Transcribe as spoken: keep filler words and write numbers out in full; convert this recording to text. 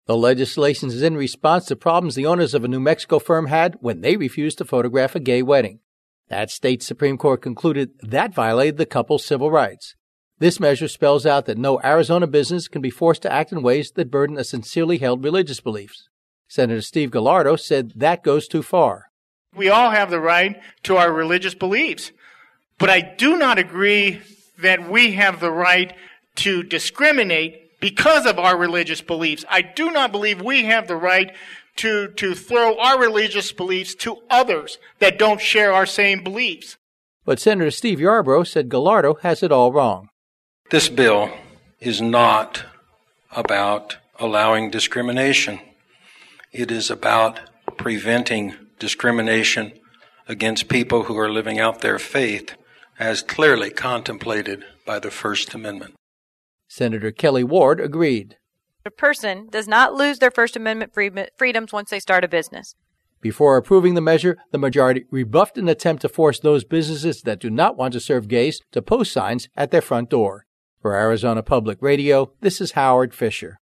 The legislation is in response to problems the owners of a New Mexico firm had when they refused to photograph a gay wedding. That state Supreme Court concluded that violated the couple's civil rights. This measure spells out that no Arizona business can be forced to act in ways that burden a sincerely held religious beliefs. Senator Steve Gallardo said that goes too far. We all have the right to our religious beliefs, but I do not agree that we have the right to discriminate because of our religious beliefs. I do not believe we have the right to, to throw our religious beliefs to others that don't share our same beliefs. But Senator Steve Yarbrough said Gallardo has it all wrong. This bill is not about allowing discrimination. It is about preventing discrimination against people who are living out their faith as clearly contemplated by the First Amendment. Senator Kelly Ward agreed. A person does not lose their First Amendment freedoms once they start a business. Before approving the measure, the majority rebuffed an attempt to force those businesses that do not want to serve gays to post signs at their front door. For Arizona Public Radio, this is Howard Fisher.